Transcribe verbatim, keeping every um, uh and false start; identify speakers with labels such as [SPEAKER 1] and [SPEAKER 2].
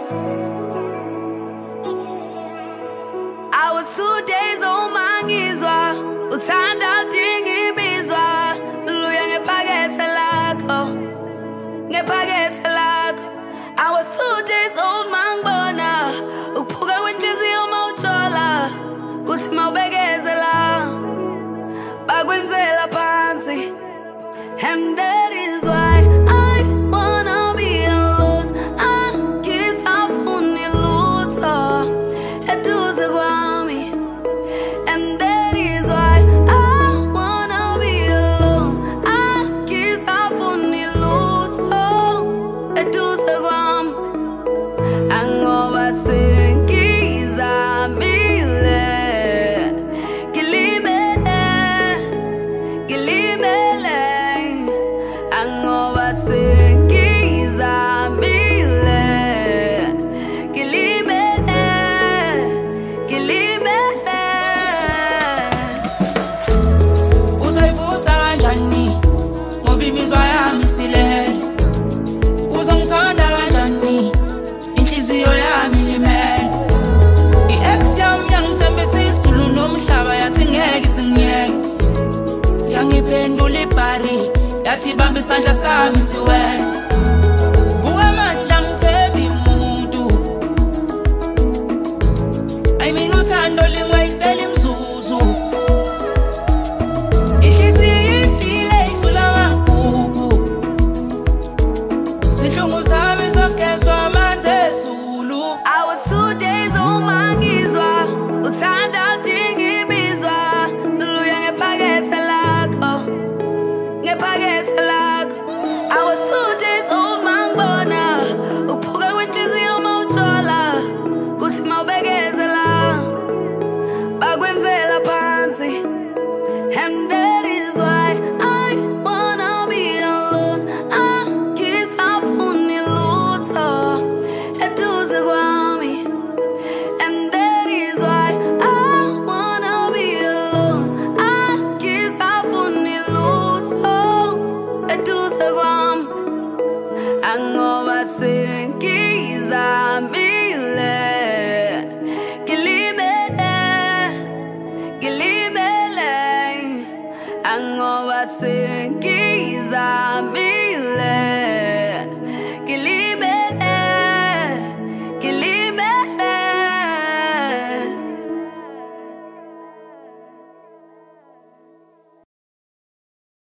[SPEAKER 1] I was two days on mangizwa uthanda dingi bizwa luya ngepakethe lakho ngepakethe lakho. I was two days old mangibona ukuphuka kwenhliziyo mawujola kuthi mawubekezela bakwenzela phansi. And that is why I wanna be alone. Akisafuni lutho eduze kwami. And that is why I wanna be alone. Akisafuni lutho eduze kwami. Angoba sengizamile gilimele gilimele. Angoba sengizamile gilimele gilimele.
[SPEAKER 2] Uzoyivusa kanjani ngoba imizwa yami isilele? Uzongithanda kanjani inhliziyo yami limele? I-ex yami yangithembisa izulu nomhlaba yathi ngeke isingiyeke. Yangiphendula ibhari yathi bamba isandla sami siwele.